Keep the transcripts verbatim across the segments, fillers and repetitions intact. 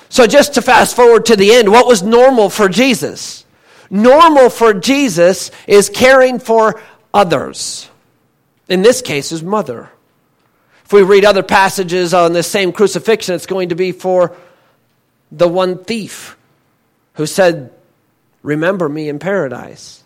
So just to fast forward to the end, what was normal for Jesus? Normal for Jesus is caring for others. In this case, his mother. If we read other passages on this same crucifixion, it's going to be for the one thief who said, "Remember me in paradise."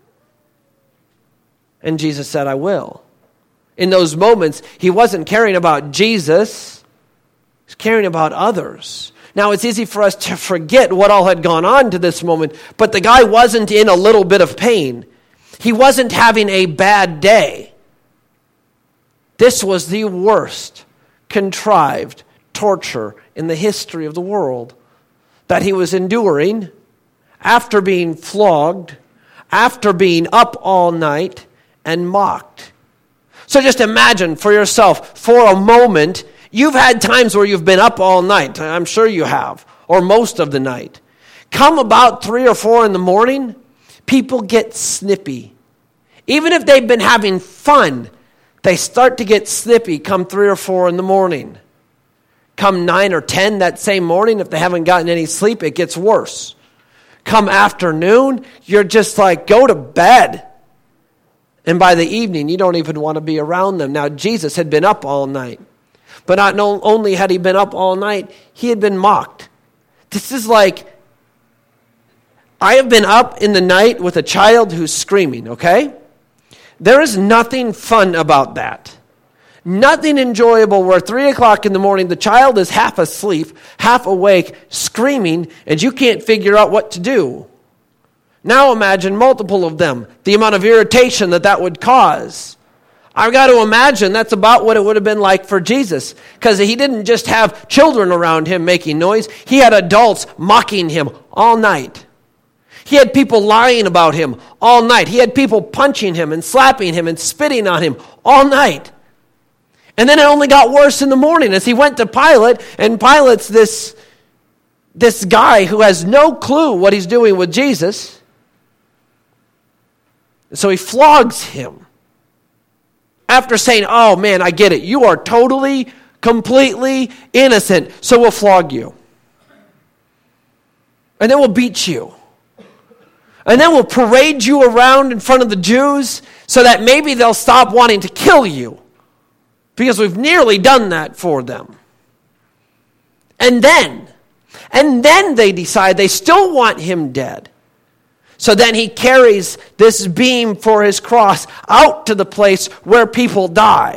And Jesus said, "I will." In those moments, he wasn't caring about Jesus. He was caring about others. Now, it's easy for us to forget what all had gone on to this moment, but the guy wasn't in a little bit of pain. He wasn't having a bad day. This was the worst contrived torture in the history of the world that he was enduring after being flogged, after being up all night and mocked. So just imagine for yourself, for a moment, you've had times where you've been up all night. I'm sure you have, or most of the night. Come about three or four in the morning, people get snippy. Even if they've been having fun, they start to get snippy come three or four in the morning. Come nine or ten that same morning, if they haven't gotten any sleep, it gets worse. Come afternoon, you're just like, go to bed. And by the evening, you don't even want to be around them. Now, Jesus had been up all night. But not only had he been up all night, he had been mocked. This is like, I have been up in the night with a child who's screaming, okay? There is nothing fun about that. Nothing enjoyable where three o'clock in the morning, the child is half asleep, half awake, screaming, and you can't figure out what to do. Now imagine multiple of them, the amount of irritation that that would cause. I've got to imagine that's about what it would have been like for Jesus, because he didn't just have children around him making noise. He had adults mocking him all night. He had people lying about him all night. He had people punching him and slapping him and spitting on him all night. And then it only got worse in the morning as he went to Pilate, and Pilate's this, this guy who has no clue what he's doing with Jesus. So he flogs him. After saying, "Oh man, I get it. You are totally, completely innocent, so we'll flog you. And then we'll beat you. And then we'll parade you around in front of the Jews so that maybe they'll stop wanting to kill you. Because we've nearly done that for them." And then, and then they decide they still want him dead. So then he carries this beam for his cross out to the place where people die.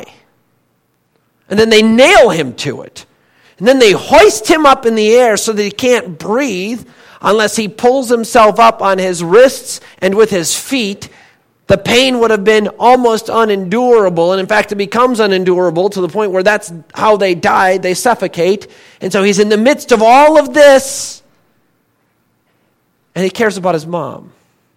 And then they nail him to it. And then they hoist him up in the air so that he can't breathe unless he pulls himself up on his wrists and with his feet. The pain would have been almost unendurable. And in fact, it becomes unendurable to the point where that's how they die. They suffocate. And so he's in the midst of all of this. And he cares about his mom.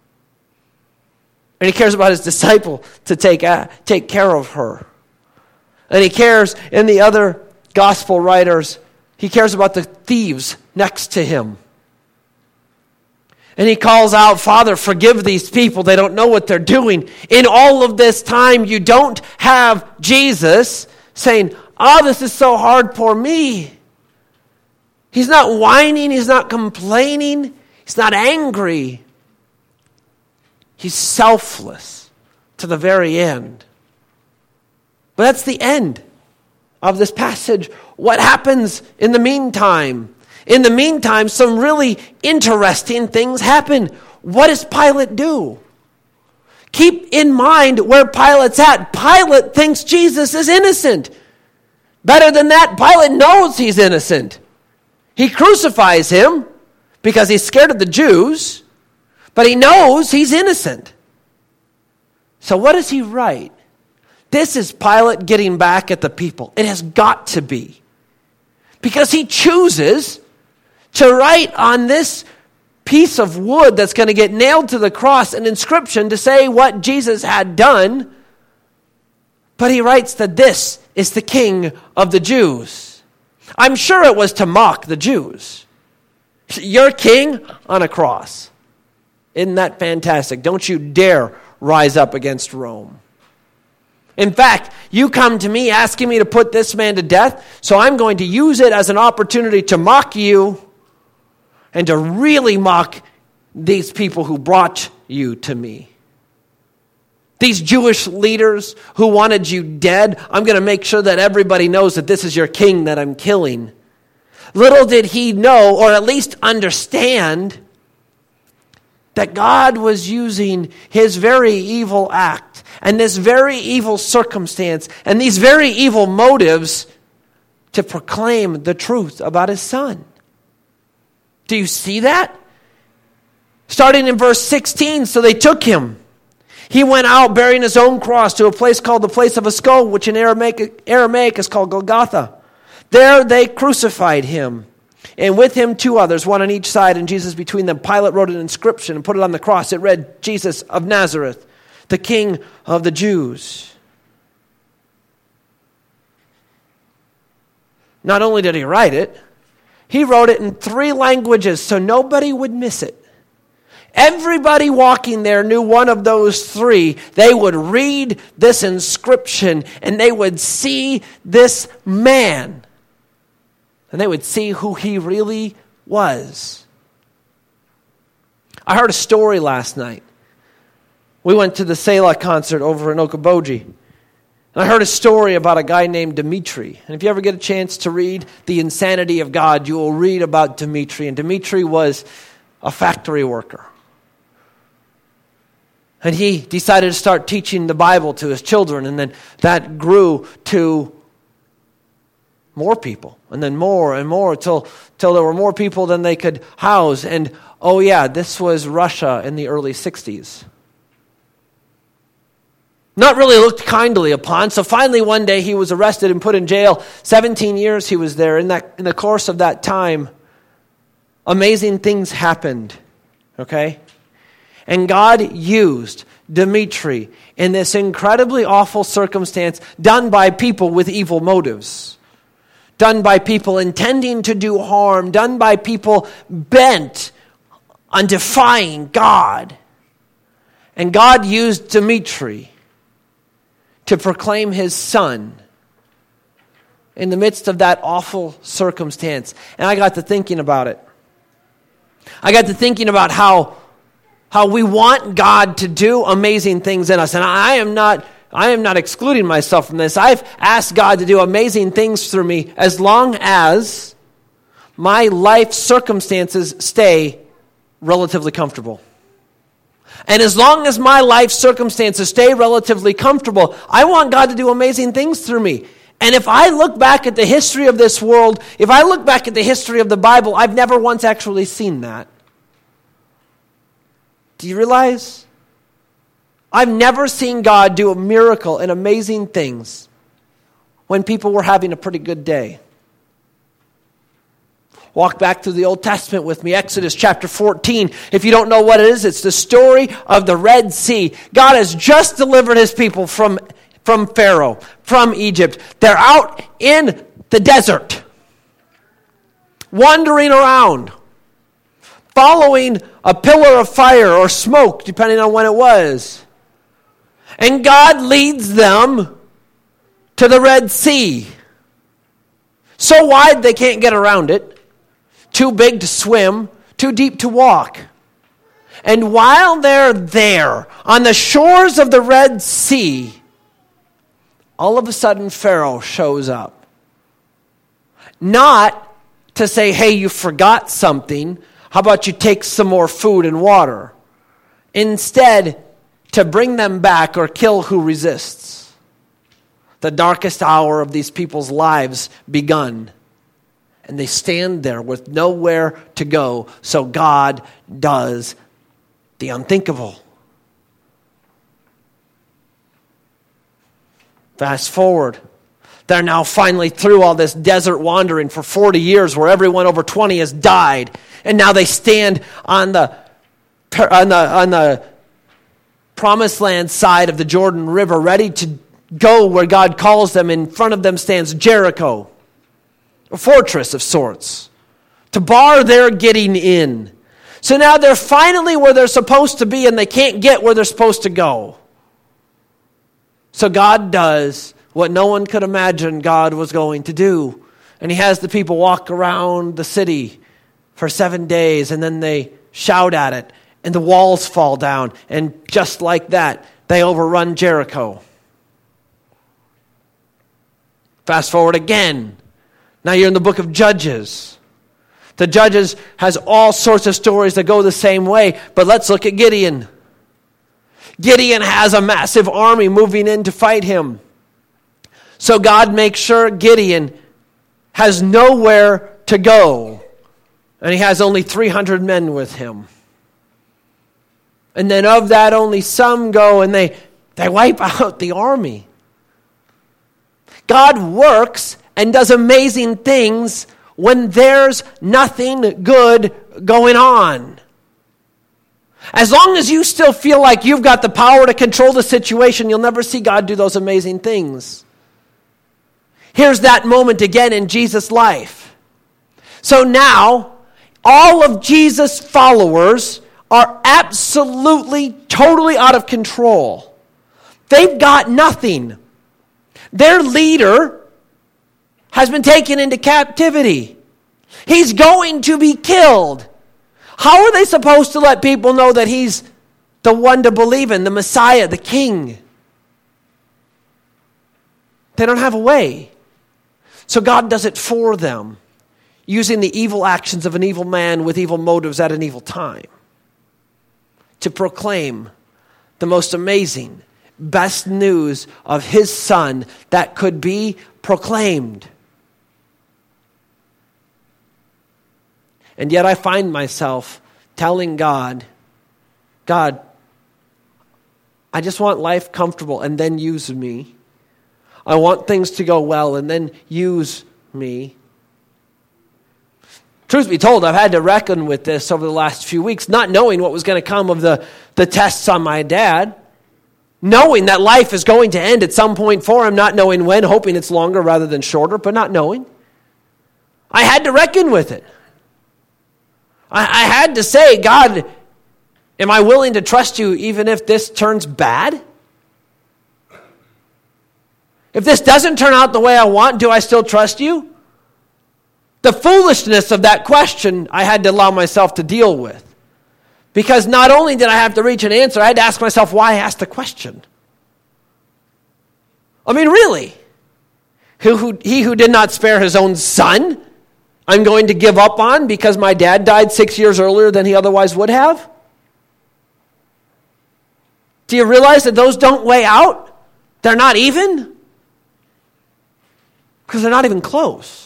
And he cares about his disciple to take, uh, take care of her. And he cares, in the other gospel writers, he cares about the thieves next to him. And he calls out, "Father, forgive these people. They don't know what they're doing." In all of this time, you don't have Jesus saying, "Oh, this is so hard, poor me." He's not whining. He's not complaining. He's not angry. He's selfless to the very end. But that's the end of this passage. What happens in the meantime? In the meantime, some really interesting things happen. What does Pilate do? Keep in mind where Pilate's at. Pilate thinks Jesus is innocent. Better than that, Pilate knows he's innocent. He crucifies him because he's scared of the Jews, but he knows he's innocent. So what does he write? This is Pilate getting back at the people. It has got to be. Because he chooses to write on this piece of wood that's going to get nailed to the cross an inscription to say what Jesus had done. But he writes that this is the King of the Jews. I'm sure it was to mock the Jews. Your king on a cross. Isn't that fantastic? Don't you dare rise up against Rome. In fact, you come to me asking me to put this man to death, so I'm going to use it as an opportunity to mock you and to really mock these people who brought you to me. These Jewish leaders who wanted you dead, I'm going to make sure that everybody knows that this is your king that I'm killing. Little did he know, or at least understand, that God was using his very evil act and this very evil circumstance and these very evil motives to proclaim the truth about his son. Do you see that? Starting in verse sixteen, so they took him. He went out bearing his own cross to a place called the place of a skull, which in Aramaic, Aramaic is called Golgotha. There they crucified him, and with him two others, one on each side, and Jesus between them. Pilate wrote an inscription and put it on the cross. It read, Jesus of Nazareth, the King of the Jews. Not only did he write it, he wrote it in three languages so nobody would miss it. Everybody walking there knew one of those three. They would read this inscription and they would see this man. And they would see who he really was. I heard a story last night. We went to the Selah concert over in Okoboji. And I heard a story about a guy named Dimitri. And if you ever get a chance to read The Insanity of God, you will read about Dimitri. And Dimitri was a factory worker. And he decided to start teaching the Bible to his children. And then that grew to more people. And then more and more till, till there were more people than they could house. And oh yeah, this was Russia in the early sixties. Not really looked kindly upon. So finally one day he was arrested and put in jail. seventeen years he was there. In that in the course of that time, amazing things happened. Okay? And God used Dimitri in this incredibly awful circumstance done by people with evil motives. Done by people intending to do harm. Done by people bent on defying God. And God used Dimitri to proclaim his son in the midst of that awful circumstance. And I got to thinking about it. I got to thinking about how, how we want God to do amazing things in us. And I am not I am not excluding myself from this. I've asked God to do amazing things through me as long as my life circumstances stay relatively comfortable. And as long as my life circumstances stay relatively comfortable, I want God to do amazing things through me. And if I look back at the history of this world, if I look back at the history of the Bible, I've never once actually seen that. Do you realize? I've never seen God do a miracle and amazing things when people were having a pretty good day. Walk back through the Old Testament with me, Exodus chapter fourteen. If you don't know what it is, it's the story of the Red Sea. God has just delivered his people from, from Pharaoh, from Egypt. They're out in the desert, wandering around, following a pillar of fire or smoke, depending on when it was. And God leads them to the Red Sea. So wide they can't get around it. Too big to swim, too deep to walk. And while they're there, on the shores of the Red Sea, all of a sudden Pharaoh shows up. Not to say, hey, you forgot something. How about you take some more food and water? Instead, to bring them back or kill who resists. The darkest hour of these people's lives begun. And they stand there with nowhere to go. So God does the unthinkable. Fast forward. They're now finally through all this desert wandering for forty years where everyone over twenty has died. And now they stand on the on the on the Promised Land side of the Jordan River, ready to go where God calls them. In front of them stands Jericho, a fortress of sorts, to bar their getting in. So now they're finally where they're supposed to be, and they can't get where they're supposed to go. So God does what no one could imagine God was going to do. And he has the people walk around the city for seven days, and then they shout at it, and the walls fall down, and just like that, they overrun Jericho. Fast forward again. Now you're in the book of Judges. The Judges has all sorts of stories that go the same way, but let's look at Gideon. Gideon has a massive army moving in to fight him. So God makes sure Gideon has nowhere to go, and he has only three hundred men with him. And then of that, only some go, and they, they wipe out the army. God works and does amazing things when there's nothing good going on. As long as you still feel like you've got the power to control the situation, you'll never see God do those amazing things. Here's that moment again in Jesus' life. So now, all of Jesus' followers are absolutely, totally out of control. They've got nothing. Their leader has been taken into captivity. He's going to be killed. How are they supposed to let people know that he's the one to believe in, the Messiah, the King? They don't have a way. So God does it for them, using the evil actions of an evil man with evil motives at an evil time to proclaim the most amazing, best news of his Son that could be proclaimed. And yet I find myself telling God, God, I just want life comfortable and then use me. I want things to go well and then use me. Truth be told, I've had to reckon with this over the last few weeks, not knowing what was going to come of the, the tests on my dad, knowing that life is going to end at some point for him, not knowing when, hoping it's longer rather than shorter, but not knowing. I had to reckon with it. I, I had to say, God, am I willing to trust you even if this turns bad? If this doesn't turn out the way I want, do I still trust you? The foolishness of that question I had to allow myself to deal with. Because not only did I have to reach an answer, I had to ask myself why I asked the question. I mean, really? Who, who, he who did not spare his own son, I'm going to give up on because my dad died six years earlier than he otherwise would have? Do you realize that those don't weigh out? They're not even? Because they're not even close.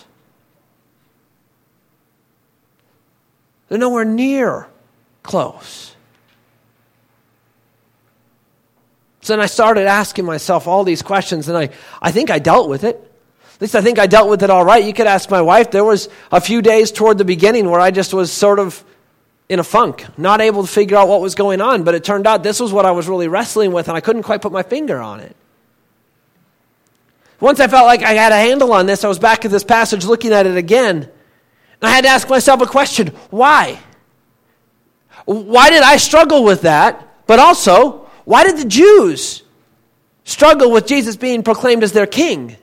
They're nowhere near close. So then I started asking myself all these questions, and I, I think I dealt with it. At least I think I dealt with it all right. You could ask my wife. There was a few days toward the beginning where I just was sort of in a funk, not able to figure out what was going on. But it turned out this was what I was really wrestling with, and I couldn't quite put my finger on it. Once I felt like I had a handle on this, I was back at this passage looking at it again. And I had to ask myself a question. Why? Why did I struggle with that? But also, why did the Jews struggle with Jesus being proclaimed as their king?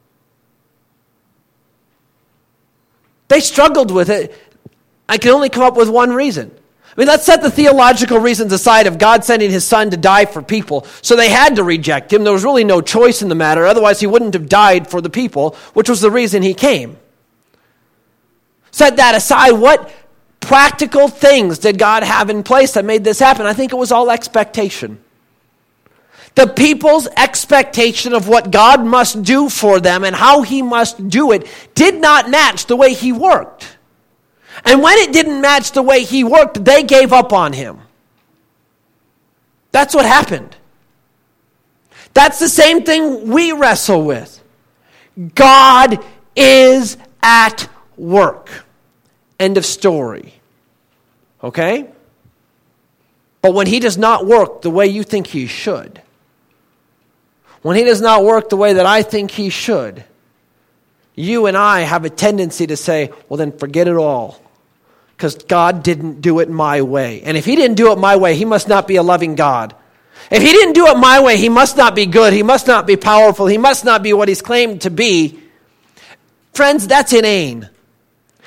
They struggled with it. I can only come up with one reason. I mean, let's set the theological reasons aside of God sending his son to die for people. So they had to reject him. There was really no choice in the matter. Otherwise, he wouldn't have died for the people, which was the reason he came. Set that aside. What practical things did God have in place that made this happen? I think it was all expectation. The people's expectation of what God must do for them and how he must do it did not match the way he worked. And when it didn't match the way he worked, they gave up on him. That's what happened. That's the same thing we wrestle with. God is at work. End of story. Okay? But when he does not work the way you think he should, when he does not work the way that I think he should, you and I have a tendency to say, well then forget it all. Because God didn't do it my way. And if he didn't do it my way, he must not be a loving God. If he didn't do it my way, he must not be good. He must not be powerful. He must not be what he's claimed to be. Friends, that's inane.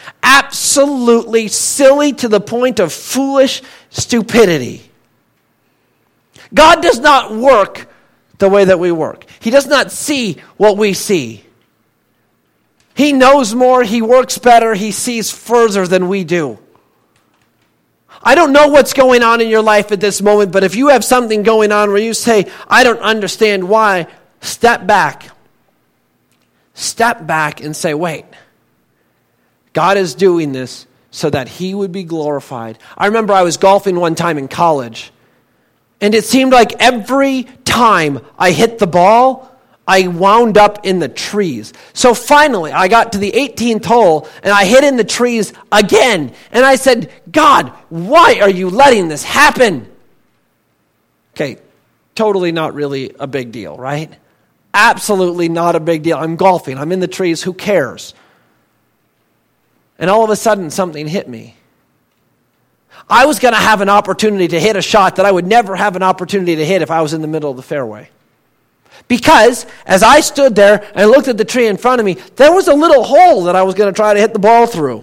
Absolutely silly to the point of foolish stupidity. God does not work the way that we work. He does not see what we see. He knows more, he works better, he sees further than we do. I don't know what's going on in your life at this moment, but if you have something going on where you say, I don't understand why, step back. Step back and say, wait, God is doing this so that he would be glorified. I remember I was golfing one time in college, and it seemed like every time I hit the ball, I wound up in the trees. So finally, I got to the eighteenth hole, and I hit in the trees again. And I said, God, why are you letting this happen? Okay, totally not really a big deal, right? Absolutely not a big deal. I'm golfing. I'm in the trees. Who cares? And all of a sudden, something hit me. I was going to have an opportunity to hit a shot that I would never have an opportunity to hit if I was in the middle of the fairway. Because as I stood there and looked at the tree in front of me, there was a little hole that I was going to try to hit the ball through.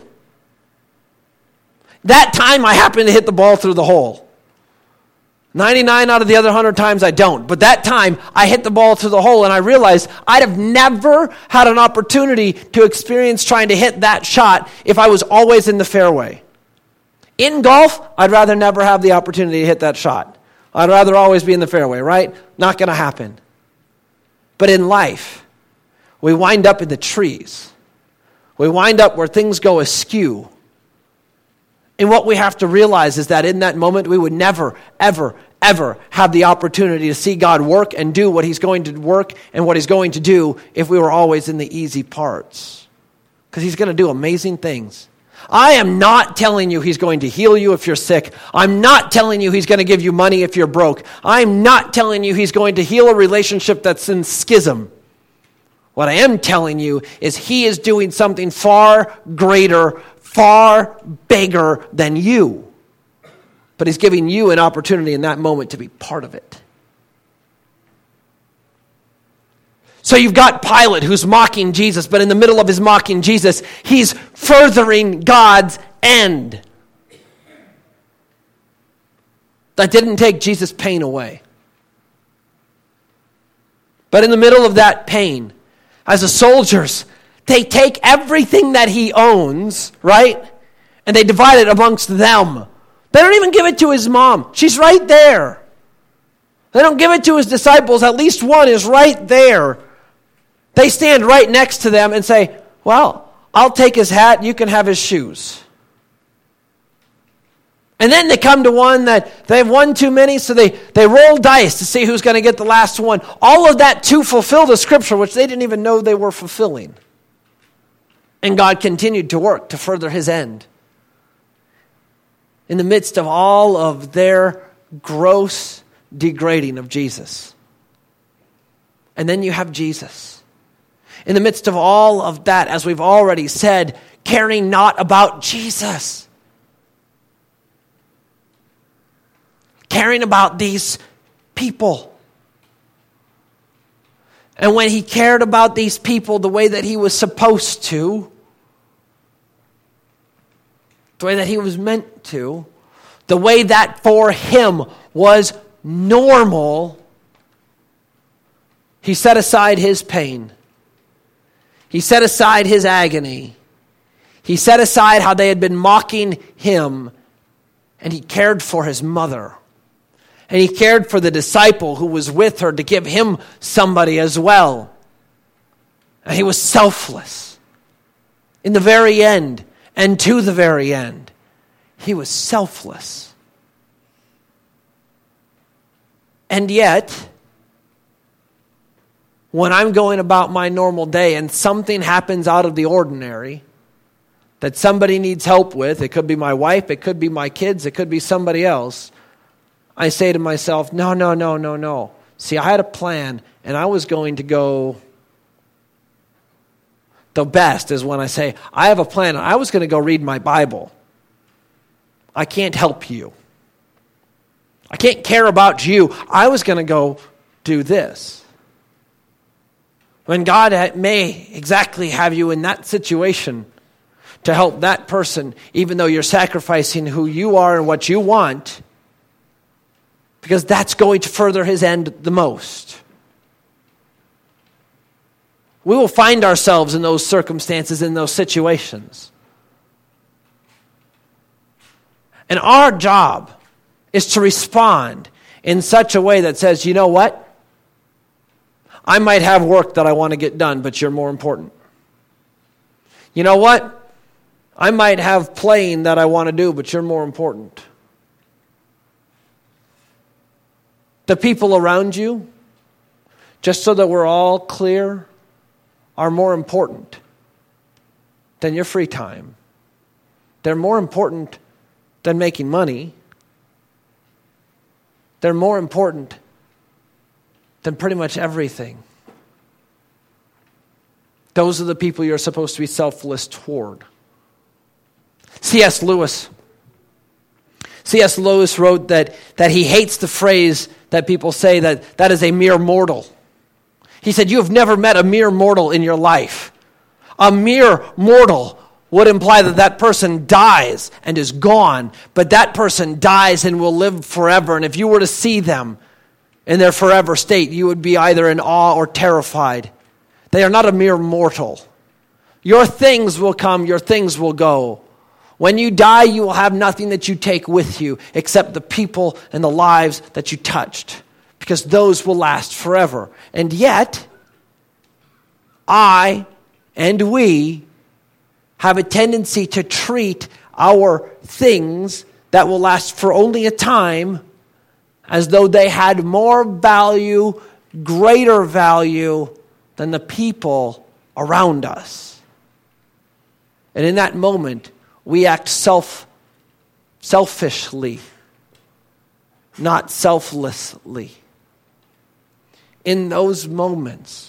That time I happened to hit the ball through the hole. ninety-nine out of the other one hundred times I don't. But that time I hit the ball through the hole, and I realized I'd have never had an opportunity to experience trying to hit that shot if I was always in the fairway. In golf, I'd rather never have the opportunity to hit that shot. I'd rather always be in the fairway, right? Not going to happen. But in life, we wind up in the trees. We wind up where things go askew. And what we have to realize is that in that moment, we would never, ever, ever have the opportunity to see God work and do what he's going to work and what he's going to do if we were always in the easy parts. Because he's going to do amazing things. I am not telling you he's going to heal you if you're sick. I'm not telling you he's going to give you money if you're broke. I'm not telling you he's going to heal a relationship that's in schism. What I am telling you is he is doing something far greater, far bigger than you. But he's giving you an opportunity in that moment to be part of it. So you've got Pilate who's mocking Jesus, but in the middle of his mocking Jesus, he's furthering God's end. That didn't take Jesus' pain away. But in the middle of that pain, as the soldiers, they take everything that he owns, right? And they divide it amongst them. They don't even give it to his mom. She's right there. They don't give it to his disciples. At least one is right there. They stand right next to them and say, well, I'll take his hat, you can have his shoes. And then they come to one that they've won too many, so they, they roll dice to see who's going to get the last one. All of that to fulfill the scripture, which they didn't even know they were fulfilling. And God continued to work to further his end. In the midst of all of their gross degrading of Jesus. And then you have Jesus. In the midst of all of that, as we've already said, caring not about Jesus. Caring about these people. And when he cared about these people the way that he was supposed to, the way that he was meant to, the way that for him was normal, he set aside his pain. He set aside his agony. He set aside how they had been mocking him, and he cared for his mother. And he cared for the disciple who was with her to give him somebody as well. And he was selfless. In the very end, and to the very end, he was selfless. And yet, when I'm going about my normal day and something happens out of the ordinary that somebody needs help with, it could be my wife, it could be my kids, it could be somebody else, I say to myself, no, no, no, no, no. See, I had a plan, and I was going to go. The best is when I say, I have a plan, and I was going to go read my Bible. I can't help you. I can't care about you. I was going to go do this. When God may exactly have you in that situation to help that person, even though you're sacrificing who you are and what you want, because that's going to further his end the most. We will find ourselves in those circumstances, in those situations. And our job is to respond in such a way that says, you know what? I might have work that I want to get done, but you're more important. You know what? I might have playing that I want to do, but you're more important. The people around you, just so that we're all clear, are more important than your free time. They're more important than making money. They're more important than pretty much everything. Those are the people you're supposed to be selfless toward. C S Lewis. C S Lewis wrote that, that he hates the phrase that people say that that is a mere mortal. He said, you have never met a mere mortal in your life. A mere mortal would imply that that person dies and is gone, but that person dies and will live forever. And if you were to see them in their forever state, you would be either in awe or terrified. They are not a mere mortal. Your things will come, your things will go. When you die, you will have nothing that you take with you except the people and the lives that you touched, because those will last forever. And yet, I and we have a tendency to treat our things that will last for only a time as though they had more value, greater value than the people around us. And in that moment, we act self, selfishly, not selflessly. In those moments,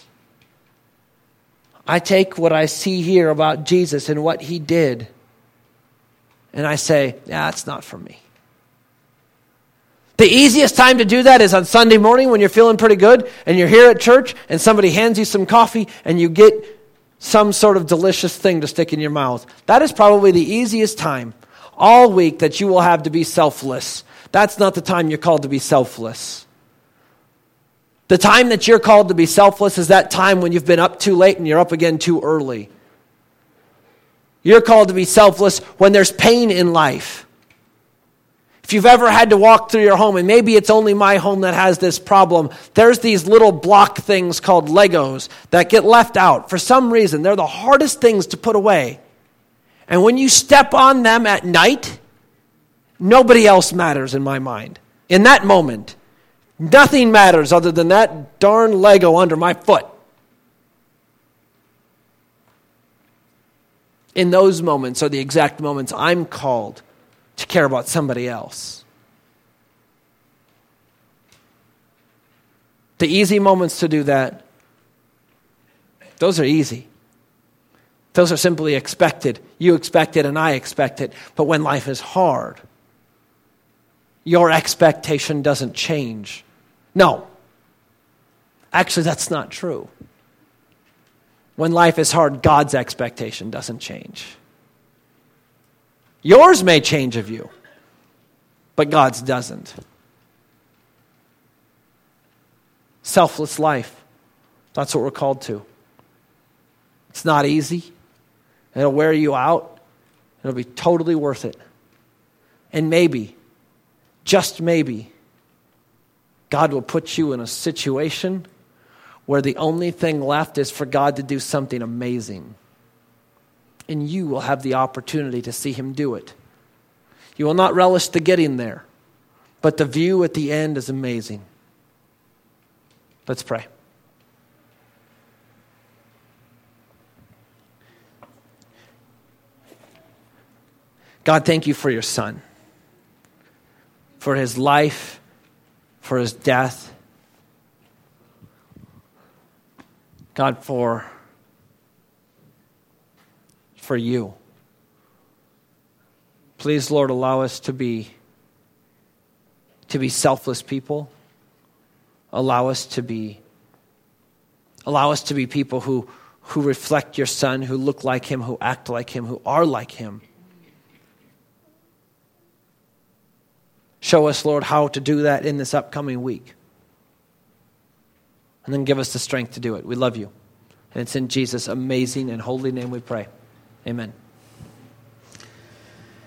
I take what I see here about Jesus and what he did, and I say, yeah, that's not for me. The easiest time to do that is on Sunday morning when you're feeling pretty good and you're here at church and somebody hands you some coffee and you get some sort of delicious thing to stick in your mouth. That is probably the easiest time all week that you will have to be selfless. That's not the time you're called to be selfless. The time that you're called to be selfless is that time when you've been up too late and you're up again too early. You're called to be selfless when there's pain in life. If you've ever had to walk through your home, and maybe it's only my home that has this problem, there's these little block things called Legos that get left out. For some reason, they're the hardest things to put away. And when you step on them at night, nobody else matters in my mind. In that moment, nothing matters other than that darn Lego under my foot. In those moments are the exact moments I'm called to care about somebody else. The easy moments to do that, those are easy. Those are simply expected. You expect it and I expect it. But when life is hard, your expectation doesn't change. No. Actually, that's not true. When life is hard, God's expectation doesn't change. Yours may change of you, but God's doesn't. Selfless life. That's what we're called to. It's not easy. It'll wear you out. It'll be totally worth it. And maybe, just maybe, God will put you in a situation where the only thing left is for God to do something amazing. And you will have the opportunity to see him do it. You will not relish the getting there, but the view at the end is amazing. Let's pray. God, thank you for your Son, for his life, for his death. God, for for you. Please, Lord, allow us to be to be selfless people. Allow us to be allow us to be people who who reflect your Son, who look like him, who act like him, who are like him. Show us, Lord, how to do that in this upcoming week. And then give us the strength to do it. We love you. And it's in Jesus' amazing and holy name we pray. Amen.